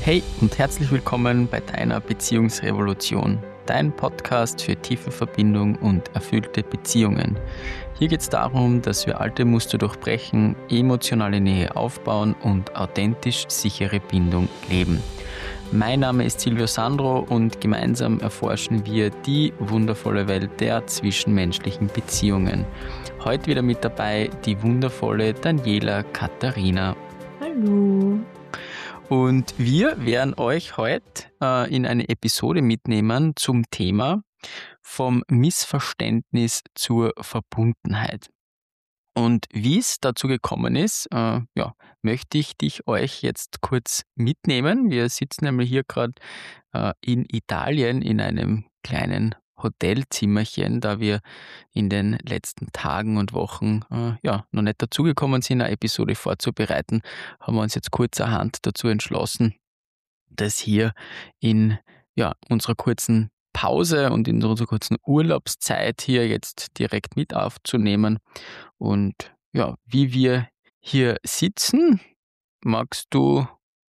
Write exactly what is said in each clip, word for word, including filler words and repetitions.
Hey und herzlich willkommen bei deiner Beziehungsrevolution, dein Podcast für tiefe Verbindung und erfüllte Beziehungen. Hier geht es darum, dass wir alte Muster durchbrechen, emotionale Nähe aufbauen und authentisch sichere Bindung leben. Mein Name ist Silvio Sandro und gemeinsam erforschen wir die wundervolle Welt der zwischenmenschlichen Beziehungen. Heute wieder mit dabei die wundervolle Daniela Katharina. Hallo. Und wir werden euch heute äh, in eine Episode mitnehmen zum Thema vom Missverständnis zur Verbundenheit. Und wie es dazu gekommen ist, äh, ja, möchte ich dich euch jetzt kurz mitnehmen. Wir sitzen nämlich hier gerade äh, in Italien in einem kleinen Hotelzimmerchen, da wir in den letzten Tagen und Wochen äh, ja, noch nicht dazugekommen sind, eine Episode vorzubereiten, haben wir uns jetzt kurzerhand dazu entschlossen, das hier in ja, unserer kurzen Pause und in unserer kurzen Urlaubszeit hier jetzt direkt mit aufzunehmen. Und ja, wie wir hier sitzen, magst du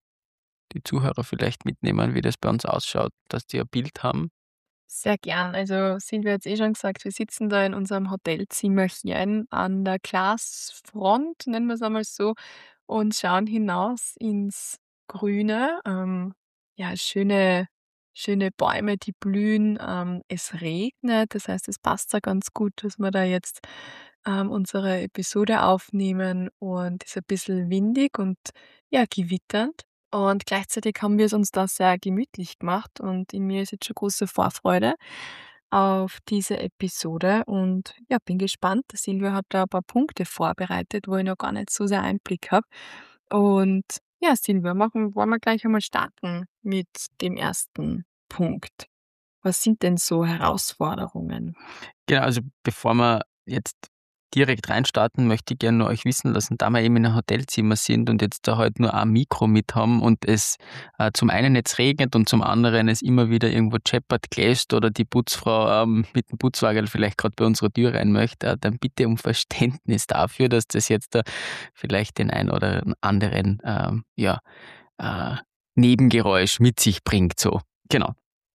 die Zuhörer vielleicht mitnehmen, wie das bei uns ausschaut, dass die ein Bild haben? Sehr gern. Also Silvia hat es eh schon gesagt, wir sitzen da in unserem Hotelzimmerchen an der Glasfront, nennen wir es einmal so, und schauen hinaus ins Grüne. Ähm, ja, schöne, schöne Bäume, die blühen. Ähm, es regnet, das heißt, es passt da ganz gut, dass wir da jetzt ähm, unsere Episode aufnehmen, und es ist ein bisschen windig und ja, gewitternd. Und gleichzeitig haben wir es uns da sehr gemütlich gemacht, und in mir ist jetzt schon große Vorfreude auf diese Episode und ja, bin gespannt. Der Silvia hat da ein paar Punkte vorbereitet, wo ich noch gar nicht so sehr Einblick habe. Und ja, Silvia, machen, wollen wir gleich einmal starten mit dem ersten Punkt. Was sind denn so Herausforderungen? Genau, also bevor wir jetzt direkt reinstarten, möchte ich gerne nur euch wissen lassen, da wir eben in einem Hotelzimmer sind und jetzt da halt nur ein Mikro mit haben und es äh, zum einen jetzt regnet und zum anderen es immer wieder irgendwo scheppert, gläst oder die Putzfrau ähm, mit dem Putzwagen vielleicht gerade bei unserer Tür rein möchte, äh, dann bitte um Verständnis dafür, dass das jetzt da vielleicht den ein oder anderen ähm, ja, äh, Nebengeräusch mit sich bringt. So, genau.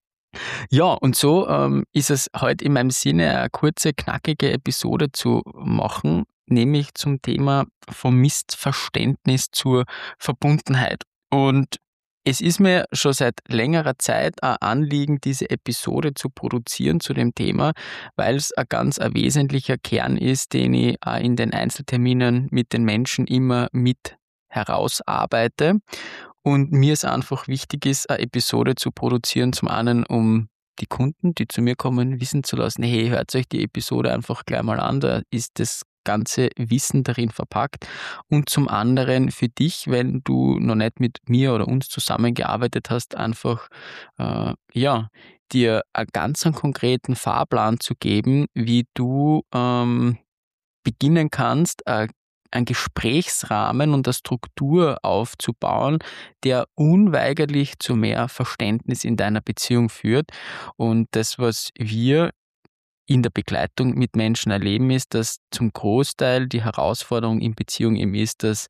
Ja, und so ähm, ist es heute in meinem Sinne, eine kurze, knackige Episode zu machen, nämlich zum Thema vom Missverständnis zur Verbundenheit. Und es ist mir schon seit längerer Zeit ein Anliegen, diese Episode zu produzieren zu dem Thema, weil es ein ganz ein wesentlicher Kern ist, den ich auch in den Einzelterminen mit den Menschen immer mit herausarbeite. Und mir ist einfach wichtig ist, eine Episode zu produzieren, zum einen, um die Kunden, die zu mir kommen, wissen zu lassen, hey, hört euch die Episode einfach gleich mal an, da ist das ganze Wissen darin verpackt. Und zum anderen für dich, wenn du noch nicht mit mir oder uns zusammengearbeitet hast, einfach, äh, ja, dir einen ganz einen konkreten Fahrplan zu geben, wie du ähm, beginnen kannst, äh, einen Gesprächsrahmen und eine Struktur aufzubauen, der unweigerlich zu mehr Verständnis in deiner Beziehung führt. Und das, was wir in der Begleitung mit Menschen erleben, ist, dass zum Großteil die Herausforderung in Beziehung eben ist, dass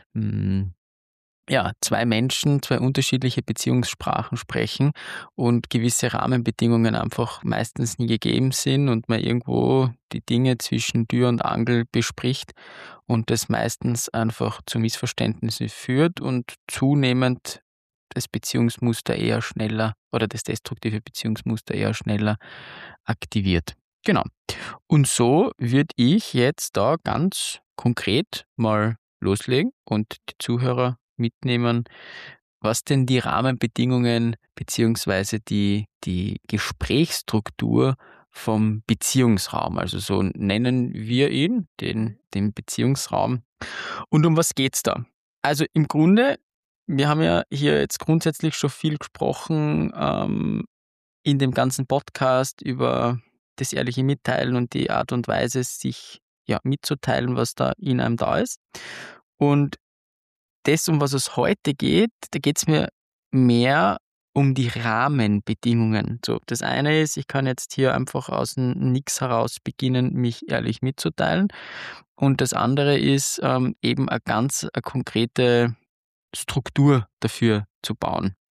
mh, ja, zwei Menschen zwei unterschiedliche Beziehungssprachen sprechen und gewisse Rahmenbedingungen einfach meistens nie gegeben sind und man irgendwo die Dinge zwischen Tür und Angel bespricht und das meistens einfach zu Missverständnissen führt und zunehmend das Beziehungsmuster eher schneller oder das destruktive Beziehungsmuster eher schneller aktiviert. Genau. Und so würde ich jetzt da ganz konkret mal loslegen und die Zuhörer mitnehmen, was denn die Rahmenbedingungen beziehungsweise die, die Gesprächsstruktur vom Beziehungsraum, also so nennen wir ihn, den, den Beziehungsraum. Und um was geht's da? Also im Grunde, wir haben ja hier jetzt grundsätzlich schon viel gesprochen ähm, in dem ganzen Podcast über das ehrliche Mitteilen und die Art und Weise, sich ja, mitzuteilen, was da in einem da ist. Und das, um was es heute geht, da geht es mir mehr um die Rahmenbedingungen. So, das eine ist, ich kann jetzt hier einfach aus dem Nix heraus beginnen, mich ehrlich mitzuteilen. Und das andere ist ähm, eben eine ganz eine konkrete Struktur dafür zu bauen.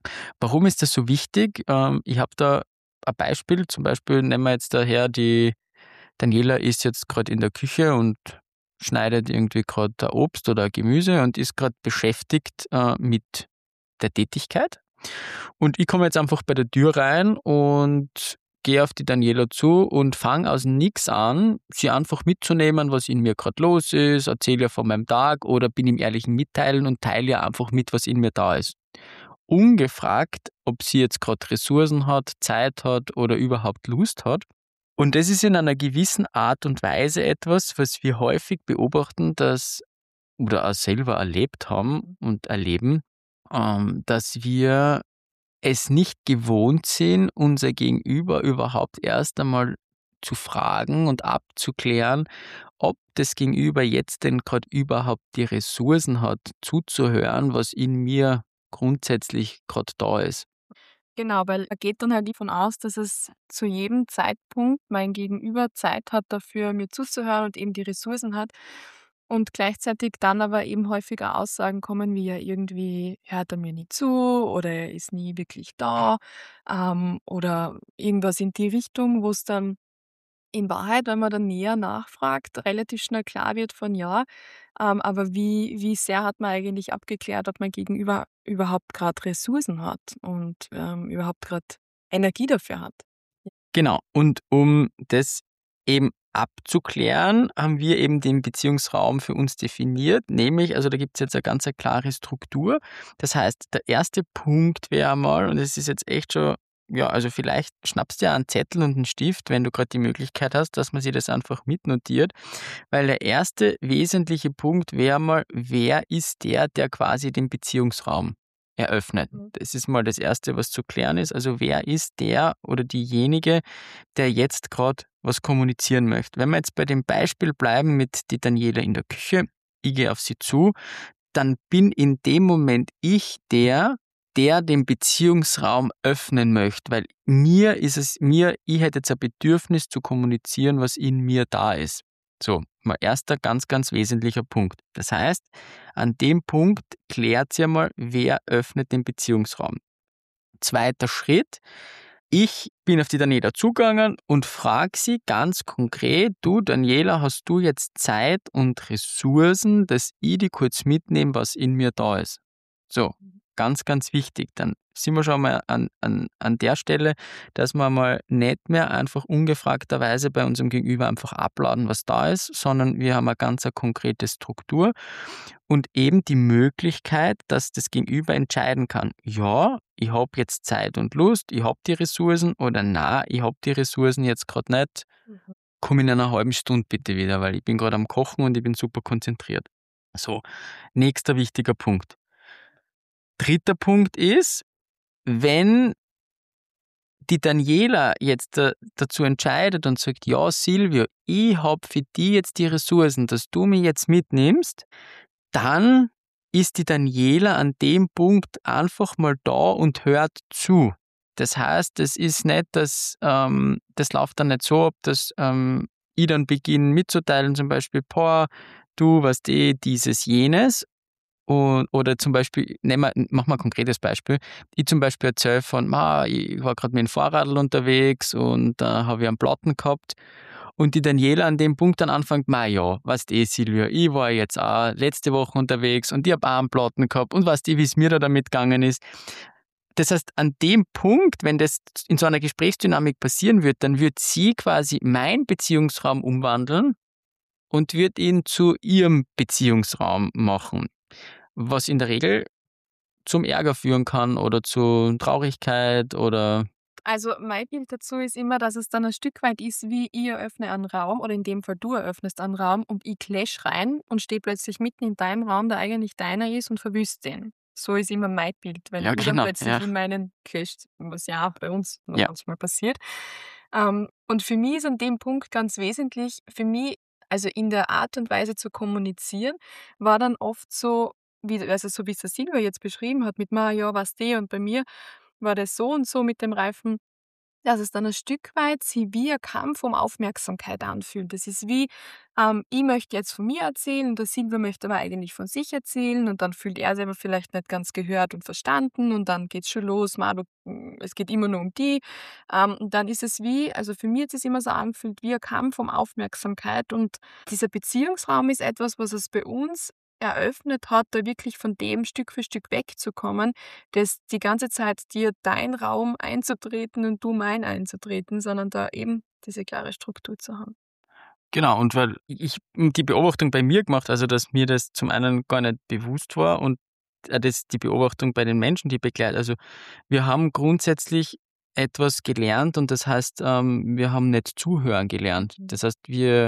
Warum ist das so wichtig? Ähm, ich habe da ein Beispiel. Zum Beispiel nehmen wir jetzt daher die Daniela ist jetzt gerade in der Küche und schneidet irgendwie gerade ein Obst oder ein Gemüse und ist gerade beschäftigt, äh, mit der Tätigkeit. Und ich komme jetzt einfach bei der Tür rein und gehe auf die Daniela zu und fange aus Nix an, sie einfach mitzunehmen, was in mir gerade los ist, erzähle ihr von meinem Tag oder bin im ehrlichen Mitteilen und teile ihr einfach mit, was in mir da ist. Ungefragt, ob sie jetzt gerade Ressourcen hat, Zeit hat oder überhaupt Lust hat. Und das ist in einer gewissen Art und Weise etwas, was wir häufig beobachten, dass oder auch selber erlebt haben und erleben, ähm, dass wir es nicht gewohnt sind, unser Gegenüber überhaupt erst einmal zu fragen und abzuklären, ob das Gegenüber jetzt denn gerade überhaupt die Ressourcen hat, zuzuhören, was in mir grundsätzlich gerade da ist. Genau, weil er geht dann halt davon aus, dass es zu jedem Zeitpunkt mein Gegenüber Zeit hat dafür, mir zuzuhören und eben die Ressourcen hat. Und gleichzeitig dann aber eben häufiger Aussagen kommen, wie ja irgendwie hört er mir nie zu oder er ist nie wirklich da, ähm, oder irgendwas in die Richtung, wo es dann in Wahrheit, wenn man dann näher nachfragt, relativ schnell klar wird von ja, ähm, aber wie wie sehr hat man eigentlich abgeklärt, ob mein Gegenüber überhaupt gerade Ressourcen hat und, ähm, überhaupt gerade Energie dafür hat? Genau. Und um das eben abzuklären, haben wir eben den Beziehungsraum für uns definiert, nämlich, also da gibt es jetzt eine ganz eine klare Struktur. Das heißt, der erste Punkt wäre einmal, und es ist jetzt echt schon, ja, also vielleicht schnappst du dir einen Zettel und einen Stift, wenn du gerade die Möglichkeit hast, dass man sich das einfach mitnotiert, weil der erste wesentliche Punkt wäre mal, wer ist der, der quasi den Beziehungsraum eröffnet? Mhm. Das ist mal das Erste, was zu klären ist. Also wer ist der oder diejenige, der jetzt gerade was kommunizieren möchte? Wenn wir jetzt bei dem Beispiel bleiben mit die Daniela in der Küche, ich gehe auf sie zu, dann bin in dem Moment ich der, der den Beziehungsraum öffnen möchte, weil mir ist es, mir, ich hätte jetzt ein Bedürfnis zu kommunizieren, was in mir da ist. So, mal erster ganz, ganz wesentlicher Punkt. Das heißt, an dem Punkt klärt sie einmal, wer öffnet den Beziehungsraum. Zweiter Schritt, ich bin auf die Daniela zugegangen und frage sie ganz konkret, du Daniela, hast du jetzt Zeit und Ressourcen, dass ich die kurz mitnehme, was in mir da ist? So, ganz, ganz wichtig. Dann sind wir schon mal an, an, an der Stelle, dass wir mal nicht mehr einfach ungefragterweise bei unserem Gegenüber einfach abladen, was da ist, sondern wir haben eine ganz eine konkrete Struktur und eben die Möglichkeit, dass das Gegenüber entscheiden kann, ja, ich habe jetzt Zeit und Lust, ich habe die Ressourcen oder na, ich habe die Ressourcen jetzt gerade nicht, Mhm. komm in einer halben Stunde bitte wieder, weil ich bin gerade am Kochen und ich bin super konzentriert. So, nächster wichtiger Punkt. Dritter Punkt ist, wenn die Daniela jetzt da, dazu entscheidet und sagt, ja Silvio, ich habe für dich jetzt die Ressourcen, dass du mich jetzt mitnimmst, dann ist die Daniela an dem Punkt einfach mal da und hört zu. Das heißt, es ist nicht, dass ähm, das läuft dann nicht so ab, dass ähm, ich dann beginne mitzuteilen, zum Beispiel, boah, du, weißt eh, dieses, jenes. Und, oder zum Beispiel, nehmen wir, machen wir ein konkretes Beispiel. Ich zum Beispiel erzähle von, ma, ich war gerade mit dem Fahrradl unterwegs und da habe ich einen Platten gehabt. Und die Daniela an dem Punkt dann anfängt, ma ja, weißt eh, Silvia, ich war jetzt auch letzte Woche unterwegs und ich habe auch einen Platten gehabt und weißt eh, wie es mir da damit gegangen ist. Das heißt, an dem Punkt, wenn das in so einer Gesprächsdynamik passieren wird, dann wird sie quasi meinen Beziehungsraum umwandeln und wird ihn zu ihrem Beziehungsraum machen, was in der Regel zum Ärger führen kann oder zu Traurigkeit oder Also, mein Bild dazu ist immer, dass es dann ein Stück weit ist, wie ich eröffne einen Raum oder in dem Fall du eröffnest einen Raum und ich clash rein und stehe plötzlich mitten in deinem Raum, der eigentlich deiner ist und verwüste den. So ist immer mein Bild, wenn ja, du dann genau, plötzlich ja, in meinen clasht, was ja auch bei uns noch ja. manchmal passiert. Ähm, und für mich ist an dem Punkt ganz wesentlich, für mich, also in der Art und Weise zu kommunizieren, war dann oft so, wie, also so wie es der Silvia jetzt beschrieben hat, mit „Ma ja, weißt du“ und bei mir war das so und so mit dem Reifen. dass es dann ein Stück weit sich wie ein Kampf um Aufmerksamkeit anfühlt. Das ist wie, ähm, ich möchte jetzt von mir erzählen, der Silvio möchte aber eigentlich von sich erzählen und dann fühlt er sich aber vielleicht nicht ganz gehört und verstanden und dann geht's schon los: „Ma, du hm, es geht immer nur um die.“ Ähm, und dann ist es wie, also für mich hat sich's immer so angefühlt wie ein Kampf um Aufmerksamkeit, und dieser Beziehungsraum ist etwas, was es bei uns eröffnet hat, da wirklich von dem Stück für Stück wegzukommen, das die ganze Zeit dir dein Raum einzutreten und du mein einzutreten, sondern da eben diese klare Struktur zu haben. Genau, und weil ich die Beobachtung bei mir gemacht, also dass mir das zum einen gar nicht bewusst war und äh, das die Beobachtung bei den Menschen, die begleitet. Also wir haben grundsätzlich etwas gelernt und das heißt, ähm, wir haben nicht zuhören gelernt. Mhm. Das heißt, wir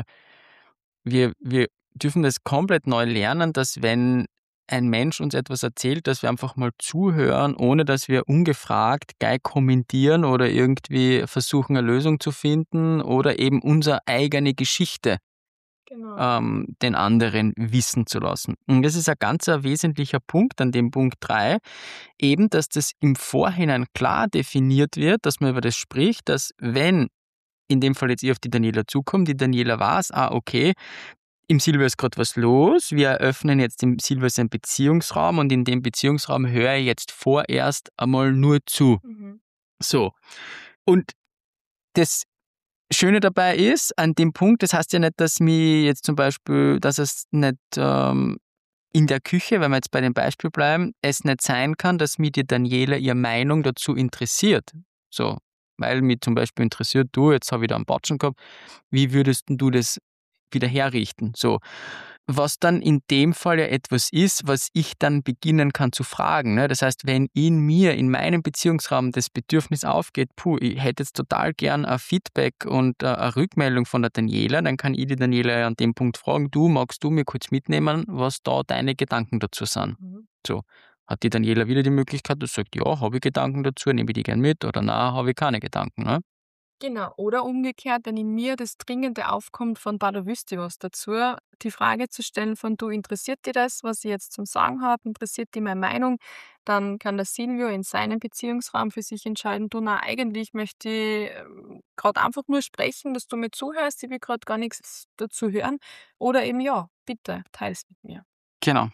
wir wir dürfen das komplett neu lernen, dass wenn ein Mensch uns etwas erzählt, dass wir einfach mal zuhören, ohne dass wir ungefragt gleich kommentieren oder irgendwie versuchen, eine Lösung zu finden oder eben unsere eigene Geschichte Genau. ähm, den anderen wissen zu lassen. Und das ist ein ganz ein wesentlicher Punkt an dem Punkt drei, eben, dass das im Vorhinein klar definiert wird, dass man über das spricht, dass wenn in dem Fall jetzt ich auf die Daniela zukomme, die Daniela weiß, ah, okay, im Silvio ist gerade was los, wir eröffnen jetzt im Silvio seinen Beziehungsraum und in dem Beziehungsraum höre ich jetzt vorerst einmal nur zu. Mhm. So. Und das Schöne dabei ist, an dem Punkt, das heißt ja nicht, dass mir jetzt zum Beispiel, dass es nicht ähm, in der Küche, wenn wir jetzt bei dem Beispiel bleiben, es nicht sein kann, dass mich die Daniela ihre Meinung dazu interessiert. So, weil mich zum Beispiel interessiert, du, jetzt habe ich da einen Batschen gehabt, wie würdest denn du das wieder herrichten? So. Was dann in dem Fall ja etwas ist, was ich dann beginnen kann zu fragen. Ne? Das heißt, wenn in mir, in meinem Beziehungsraum das Bedürfnis aufgeht, puh, ich hätte jetzt total gern ein Feedback und äh, eine Rückmeldung von der Daniela, dann kann ich die Daniela ja an dem Punkt fragen, du, magst du mir kurz mitnehmen, was da deine Gedanken dazu sind? Mhm. So. Hat die Daniela wieder die Möglichkeit, dass sie sagt, ja, habe ich Gedanken dazu, nehme ich die gern mit oder nein, habe ich keine Gedanken. Ne? Genau. Oder umgekehrt, wenn in mir das Dringende aufkommt von: „Bah, da wüsste ich was dazu“, die Frage zu stellen von: „Du, interessiert dich das, was ich jetzt zum Sagen habe? Interessiert dich meine Meinung?“ Dann kann der Silvio in seinem Beziehungsraum für sich entscheiden: „Du, na, eigentlich möchte ich, ähm, grad einfach nur sprechen, dass du mir zuhörst. Ich will gerade gar nichts dazu hören.“ Oder eben: „Ja, bitte, teil's mit mir.“ Genau.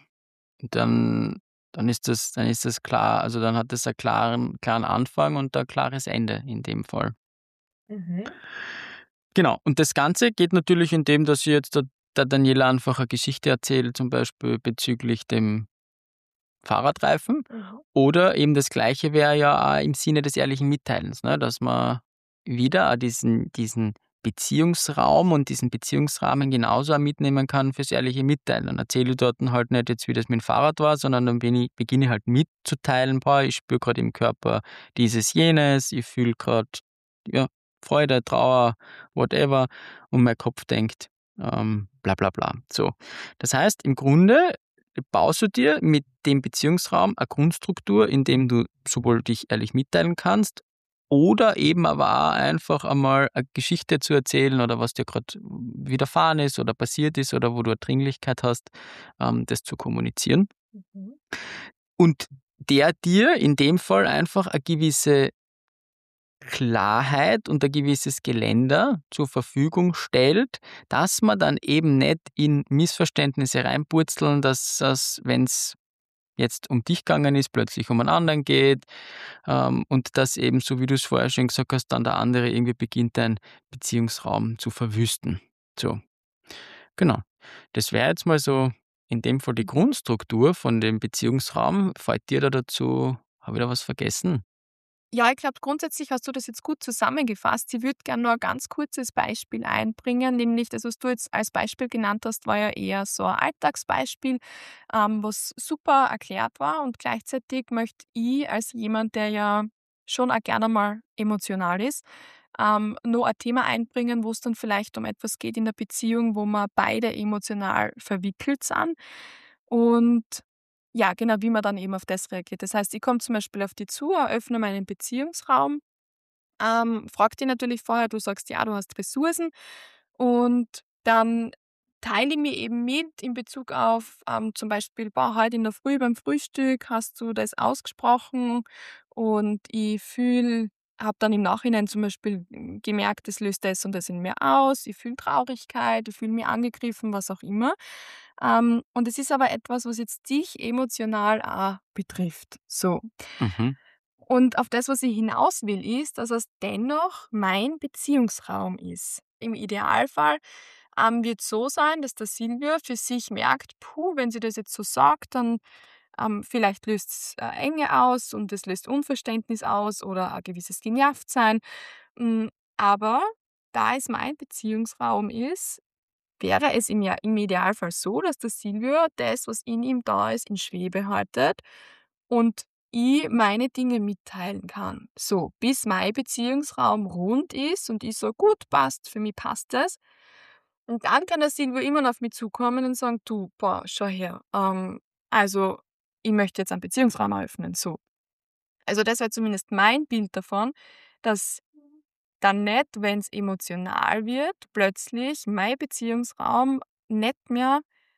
Dann dann ist das dann ist das klar. Also, dann hat das einen klaren klaren Anfang und ein klares Ende in dem Fall. Mhm. Genau, und das Ganze geht natürlich in dem, dass ich jetzt der der Daniela einfach eine Geschichte erzähle, zum Beispiel bezüglich dem Fahrradreifen. Mhm. Oder eben das Gleiche wäre ja auch im Sinne des ehrlichen Mitteilens, ne, dass man wieder auch diesen diesen Beziehungsraum und diesen Beziehungsrahmen genauso auch mitnehmen kann fürs ehrliche Mitteilen. Dann erzähle ich dort halt nicht jetzt, wie das mit dem Fahrrad war, sondern dann bin ich beginne ich halt mitzuteilen: „Boah, ich spüre gerade im Körper dieses, jenes, ich fühle gerade, ja, Freude, Trauer, whatever“, und mein Kopf denkt, ähm, bla bla bla. So. Das heißt, im Grunde baust du dir mit dem Beziehungsraum eine Grundstruktur, in dem du sowohl dich ehrlich mitteilen kannst oder eben aber auch einfach einmal eine Geschichte zu erzählen oder was dir gerade widerfahren ist oder passiert ist oder wo du eine Dringlichkeit hast, ähm, das zu kommunizieren. Mhm. Und der dir in dem Fall einfach eine gewisse Klarheit und ein gewisses Geländer zur Verfügung stellt, dass man dann eben nicht in Missverständnisse reinpurzeln, dass es, wenn's jetzt um dich gegangen ist, plötzlich um einen anderen geht, ähm, und dass eben, so wie du es vorher schon gesagt hast, dann der andere irgendwie beginnt, deinen Beziehungsraum zu verwüsten. So, genau. Das wäre jetzt mal so in dem Fall die Mhm. Grundstruktur von dem Beziehungsraum. Fällt dir da dazu, habe ich da was vergessen? Ja, ich glaube, grundsätzlich hast du das jetzt gut zusammengefasst. Ich würde gerne nur ein ganz kurzes Beispiel einbringen, nämlich das, was du jetzt als Beispiel genannt hast, war ja eher so ein Alltagsbeispiel, ähm, was super erklärt war, und gleichzeitig möchte ich als jemand, der ja schon auch gerne mal emotional ist, ähm, noch ein Thema einbringen, wo es dann vielleicht um etwas geht in der Beziehung, wo wir beide emotional verwickelt sind. Und ja, genau, wie man dann eben auf das reagiert. Das heißt, ich komme zum Beispiel auf die zu, eröffne meinen Beziehungsraum, ähm, frage dich natürlich vorher, du sagst, ja, du hast Ressourcen, und dann teile ich mir eben mit in Bezug auf, ähm, zum Beispiel, boah, heute in der Früh beim Frühstück hast du das ausgesprochen und ich fühle habe dann im Nachhinein zum Beispiel gemerkt, das löst das und das in mir aus. Ich fühle Traurigkeit, ich fühle mich angegriffen, was auch immer. Ähm, und es ist aber etwas, was jetzt dich emotional auch betrifft. So. Mhm. Und auf das, was ich hinaus will, ist, dass es dennoch mein Beziehungsraum ist. Im Idealfall ähm, wird es so sein, dass der Silvio für sich merkt, puh, wenn sie das jetzt so sagt, dann ähm, vielleicht löst es äh, Enge aus und es löst Unverständnis aus oder ein gewisses Genervtsein. Mm, Aber da es mein Beziehungsraum ist, wäre es im, ja im Idealfall so, dass der Silvio das, was in ihm da ist, in Schwebe haltet und ich meine Dinge mitteilen kann. So, bis mein Beziehungsraum rund ist und ich so, gut, passt, für mich passt das. Und dann kann der Silvio immer noch auf mich zukommen und sagen, du, boah, schau her, ähm, also ich möchte jetzt einen Beziehungsraum eröffnen. So. Also das wäre zumindest mein Bild davon, dass dann nicht, wenn es emotional wird, plötzlich mein Beziehungsraum nicht mehr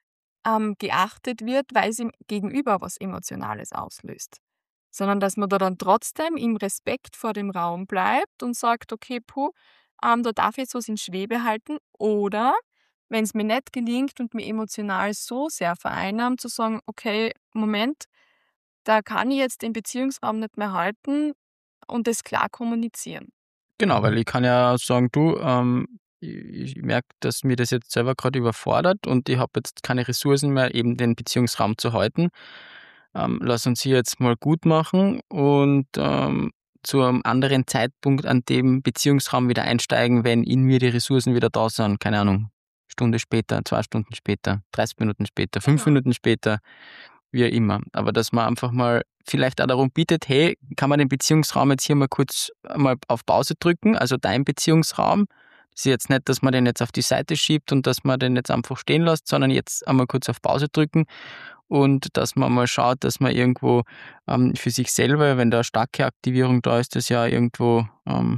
ähm, geachtet wird, weil es ihm gegenüber was Emotionales auslöst. Sondern dass man da dann trotzdem im Respekt vor dem Raum bleibt und sagt, okay, puh, ähm, da darf ich jetzt was in Schwebe halten. Oder wenn es mir nicht gelingt und mir emotional so sehr vereinnahmt, zu sagen, okay, Moment, da kann ich jetzt den Beziehungsraum nicht mehr halten und das klar kommunizieren. Genau, weil ich kann ja sagen, du, ähm, ich, ich merke, dass mir das jetzt selber gerade überfordert und ich habe jetzt keine Ressourcen mehr, eben den Beziehungsraum zu halten. Ähm, lass uns hier jetzt mal gut machen und ähm, zu einem anderen Zeitpunkt an dem Beziehungsraum wieder einsteigen, wenn in mir die Ressourcen wieder da sind. Keine Ahnung, Stunde später, zwei Stunden später, dreißig Minuten später, fünf Genau. Minuten später, wie auch immer. Aber dass man einfach mal vielleicht auch darum bietet, hey, kann man den Beziehungsraum jetzt hier mal kurz mal auf Pause drücken, also dein Beziehungsraum. Das ist jetzt nicht, dass man den jetzt auf die Seite schiebt und dass man den jetzt einfach stehen lässt, sondern jetzt einmal kurz auf Pause drücken und dass man mal schaut, dass man irgendwo ähm, für sich selber, wenn da eine starke Aktivierung da ist, das ja irgendwo ähm,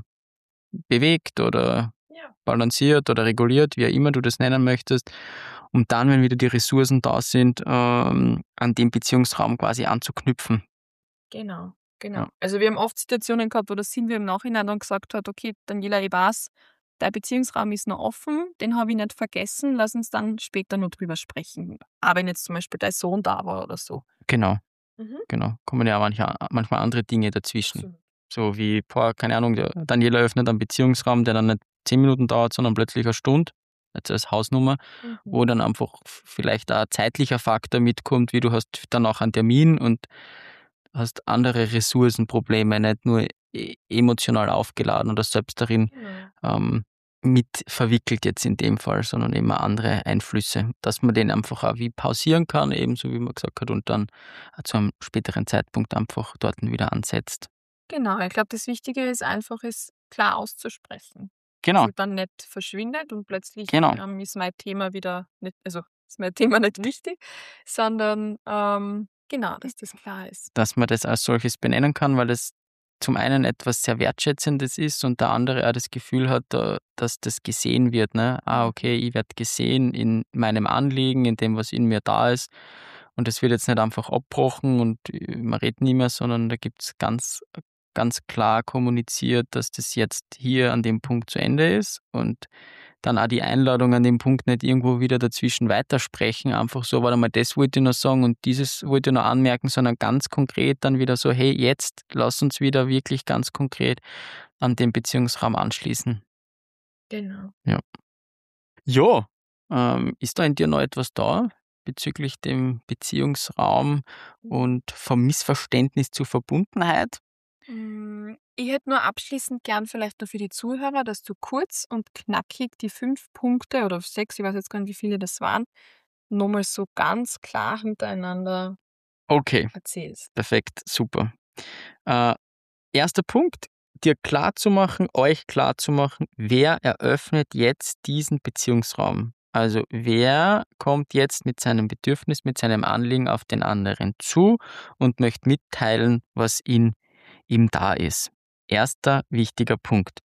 bewegt oder Ja. balanciert oder reguliert, wie auch immer du das nennen möchtest. Und dann, wenn wieder die Ressourcen da sind, ähm, an dem Beziehungsraum quasi anzuknüpfen. Genau, Ja, genau. Also wir haben oft Situationen gehabt, wo der Silvio im Nachhinein dann gesagt hat, okay, Daniela, ich weiß, dein Beziehungsraum ist noch offen, den habe ich nicht vergessen, lass uns dann später noch drüber sprechen. Aber wenn jetzt zum Beispiel dein Sohn da war oder so. genau, Mhm. genau. Kommen ja manchmal, manchmal andere Dinge dazwischen. Absolut. So wie, boah, keine Ahnung, der Daniela öffnet einen Beziehungsraum, der dann nicht zehn Minuten dauert, sondern plötzlich eine Stunde, jetzt als Hausnummer, wo Mhm. dann einfach vielleicht auch ein zeitlicher Faktor mitkommt, wie du hast dann auch einen Termin und hast andere Ressourcenprobleme, nicht nur e emotional aufgeladen oder selbst darin Genau. ähm, mit verwickelt jetzt in dem Fall, sondern eben auch andere Einflüsse, dass man den einfach auch wie pausieren kann, ebenso wie man gesagt hat, und dann zu einem späteren Zeitpunkt einfach dort wieder ansetzt. Genau, ich glaube, das Wichtige ist einfach, es klar auszusprechen. Dass Genau, es dann nicht verschwindet und plötzlich genau. ähm, ist mein Thema wieder nicht, also ist mein Thema nicht wichtig, sondern ähm, genau, dass das klar ist. Dass man das als solches benennen kann, weil es zum einen etwas sehr Wertschätzendes ist und der andere auch das Gefühl hat, da dass das gesehen wird, ne? Ah, Mhm. okay, ich werde gesehen in meinem Anliegen, in dem, was in mir da ist. Und das wird jetzt nicht einfach abbrochen und äh, man redet nie mehr, sondern da gibt's ganz ganz klar kommuniziert, dass das jetzt hier an dem Punkt zu Ende ist und dann auch die Einladung an dem Punkt nicht irgendwo wieder dazwischen weitersprechen, einfach so, warte mal, das wollte ich noch sagen und dieses wollte ich noch anmerken, sondern ganz konkret dann wieder so, hey, jetzt lass uns wieder wirklich ganz konkret an den Beziehungsraum anschließen. Genau. Ja. Ja, ähm, ist da in dir noch etwas da bezüglich dem Beziehungsraum und vom Missverständnis zur Verbundenheit? Hm, ich hätte nur abschließend gern vielleicht nur für die Zuhörer, dass du kurz und knackig die fünf Punkte oder sechs, ich weiß jetzt gar nicht, wie viele das waren, noch mal so ganz klar hintereinander Okay, erzählst. perfekt, super. Äh, erster Punkt, dir klarzumachen, euch klarzumachen, wer eröffnet jetzt diesen Beziehungsraum? Also wer kommt jetzt mit seinem Bedürfnis, mit seinem Anliegen auf den anderen zu und möchte mitteilen, was in ihm da ist. Erster wichtiger Punkt.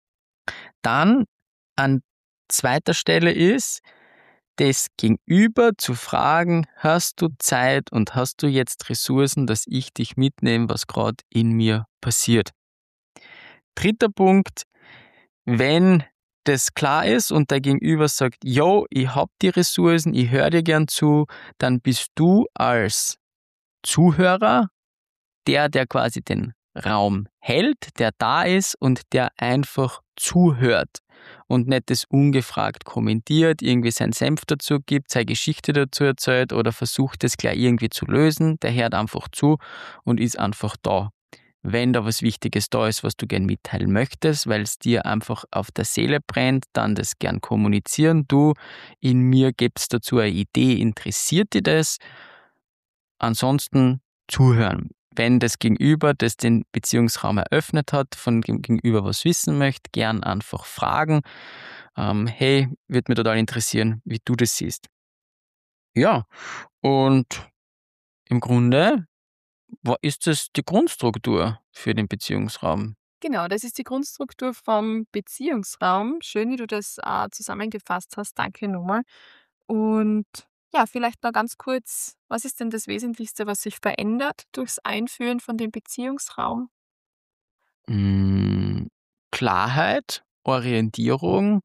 Dann an zweiter Stelle ist, das Gegenüber zu fragen, hast du Zeit und hast du jetzt Ressourcen, dass ich dich mitnehme, was gerade in mir passiert. Dritter Punkt, wenn das klar ist und dein Gegenüber sagt, yo, ich hab die Ressourcen, ich höre dir gern zu, dann bist du als Zuhörer der, der quasi den Raum hält, der da ist und der einfach zuhört und nicht das ungefragt kommentiert, irgendwie seinen Senf dazu gibt, seine Geschichte dazu erzählt oder versucht es gleich irgendwie zu lösen. Der hört einfach zu und ist einfach da. Wenn da was Wichtiges da ist, was du gern mitteilen möchtest, weil es dir einfach auf der Seele brennt, dann das gern kommunizieren. Du, in mir gibt's dazu eine Idee, interessiert dich das? Ansonsten zuhören. Wenn das Gegenüber, das den Beziehungsraum eröffnet hat, von dem Gegenüber was wissen möchte, gern einfach fragen. Ähm, hey, würde mich total interessieren, wie du das siehst. Ja, und im Grunde wa- ist das die Grundstruktur für den Beziehungsraum. Genau, das ist die Grundstruktur vom Beziehungsraum. Schön, wie du das, äh, zusammengefasst hast. Danke nochmal. Und ja, vielleicht noch ganz kurz, was ist denn das Wesentlichste, was sich verändert durchs Einführen von dem Beziehungsraum? Mm, Klarheit, Orientierung,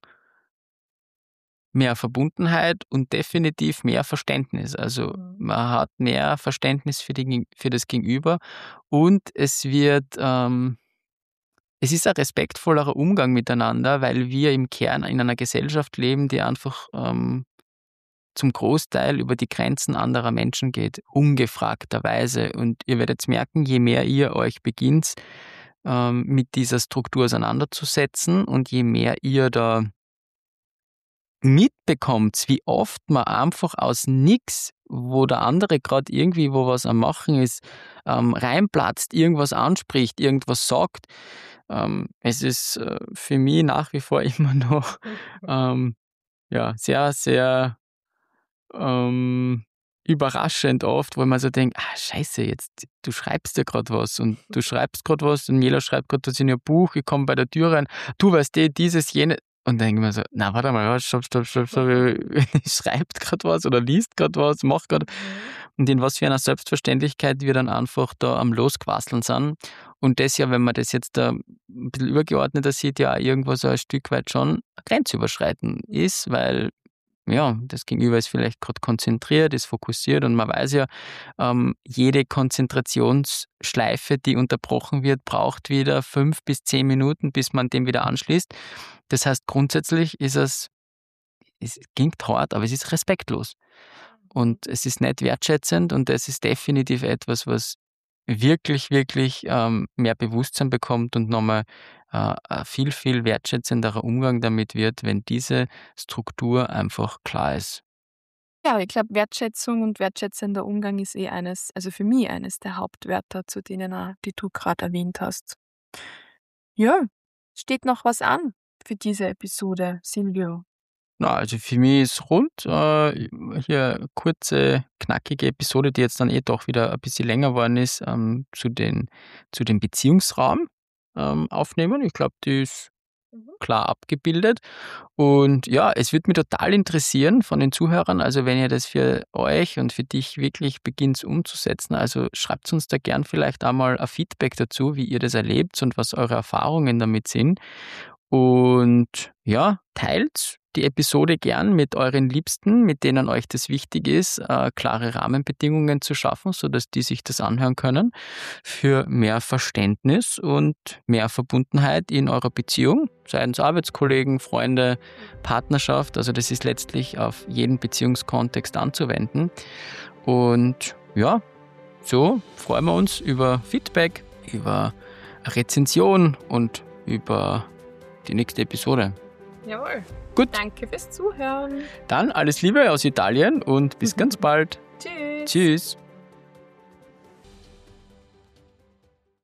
mehr Verbundenheit und definitiv mehr Verständnis. Also Mhm. man hat mehr Verständnis für, die, Geg- für das Gegenüber und es wird, ähm, es ist ein respektvollerer Umgang miteinander, weil wir im Kern in einer Gesellschaft leben, die einfach ähm, zum Großteil über die Grenzen anderer Menschen geht, ungefragterweise. Und ihr werdet merken, je mehr ihr euch beginnt, ähm, mit dieser Struktur auseinanderzusetzen und je mehr ihr da mitbekommt, wie oft man einfach aus nix, wo der andere gerade irgendwie wo was am Machen ist, ähm, reinplatzt, irgendwas anspricht, irgendwas sagt. Ähm, es ist äh, für mich nach wie vor immer noch ähm, ja, sehr, sehr ähm, überraschend oft, wo man so denkt, ah scheiße, jetzt, du schreibst ja gerade was und du schreibst gerade was und Mela schreibt gerade was in ihr Buch, ich komme bei der Tür rein, du weißt eh, dieses, jene. Und dann denke ich mir so, na warte mal, warte, stopp, stopp, stopp, stopp, ich schreibt gerade was oder liest gerade was, macht gerade. Mhm. Und in was für einer Selbstverständlichkeit wir dann einfach da am Losquasseln sind. Und das ja, wenn man das jetzt da ein bisschen übergeordneter sieht, ja auch irgendwo so ein Stück weit schon grenzüberschreitend ist, weil ja, das Gegenüber ist vielleicht gerade konzentriert, ist fokussiert und man weiß ja, ähm, jede Konzentrationsschleife, die unterbrochen wird, braucht wieder fünf bis zehn Minuten, bis man dem wieder anschließt. Das heißt, grundsätzlich ist es, es klingt hart, aber es ist respektlos. Mhm. Und es ist nicht wertschätzend und das ist definitiv etwas, was wirklich, wirklich ähm, mehr Bewusstsein bekommt und nochmal äh, ein viel, viel wertschätzenderer Umgang damit wird, wenn diese Struktur einfach klar ist. Ja, ich glaube, Wertschätzung und wertschätzender Umgang ist eh eines also für mich eines der Hauptwörter, zu denen auch die du gerade erwähnt hast. Ja, steht noch was an für diese Episode, Silvio? Na, also für mich ist rund. Äh, hier kurze, knackige Episode, die jetzt dann eh doch wieder ein bisschen länger geworden ist, ähm, zu den, zu dem Beziehungsraum ähm, aufnehmen. Ich glaube, die ist Mhm. klar abgebildet. Und ja, es würde mich total interessieren von den Zuhörern, also wenn ihr das für euch und für dich wirklich beginnt umzusetzen, also schreibt uns da gern vielleicht einmal ein Feedback dazu, wie ihr das erlebt und was eure Erfahrungen damit sind. Und ja, teilt die Episode gern mit euren Liebsten, mit denen euch das wichtig ist, äh, klare Rahmenbedingungen zu schaffen, sodass die sich das anhören können, für mehr Verständnis und mehr Verbundenheit in eurer Beziehung, seien es Arbeitskollegen, Freunde, Partnerschaft. Also das ist letztlich auf jeden Beziehungskontext anzuwenden. Und ja, so freuen wir uns über Feedback, über Rezension und über die nächste Episode. Jawohl. Gut, Danke fürs Zuhören. dann alles Liebe aus Italien und bis ganz bald. Tschüss. Tschüss.